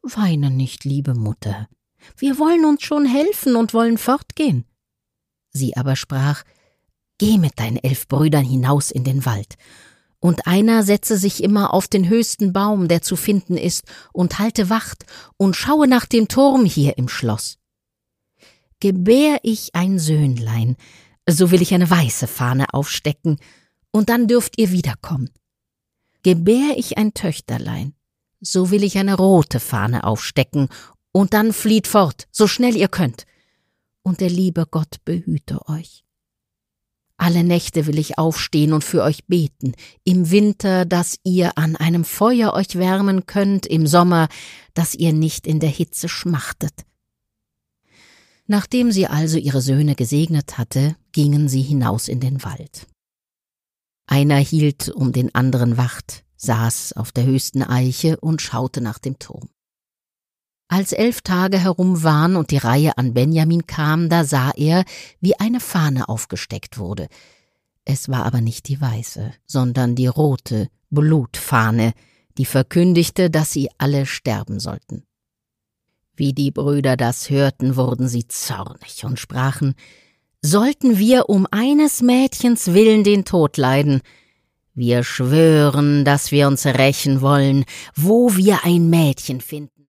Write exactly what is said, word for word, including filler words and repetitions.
»Weine nicht, liebe Mutter, wir wollen uns schon helfen und wollen fortgehen.« Sie aber sprach: »Geh mit deinen elf Brüdern hinaus in den Wald, und einer setze sich immer auf den höchsten Baum, der zu finden ist, und halte Wacht und schaue nach dem Turm hier im Schloss. Gebär ich ein Söhnlein, so will ich eine weiße Fahne aufstecken, und dann dürft ihr wiederkommen. Gebär ich ein Töchterlein, so will ich eine rote Fahne aufstecken, und dann flieht fort, so schnell ihr könnt, und der liebe Gott behüte euch. Alle Nächte will ich aufstehen und für euch beten, im Winter, dass ihr an einem Feuer euch wärmen könnt, im Sommer, dass ihr nicht in der Hitze schmachtet.« Nachdem sie also ihre Söhne gesegnet hatte, gingen sie hinaus in den Wald. Einer hielt um den anderen Wacht, saß auf der höchsten Eiche und schaute nach dem Turm. Als elf Tage herum waren und die Reihe an Benjamin kam, da sah er, wie eine Fahne aufgesteckt wurde. Es war aber nicht die weiße, sondern die rote Blutfahne, die verkündigte, dass sie alle sterben sollten. Wie die Brüder das hörten, wurden sie zornig und sprachen: »Sollten wir um eines Mädchens willen den Tod leiden? Wir schwören, dass wir uns rächen wollen, wo wir ein Mädchen finden.«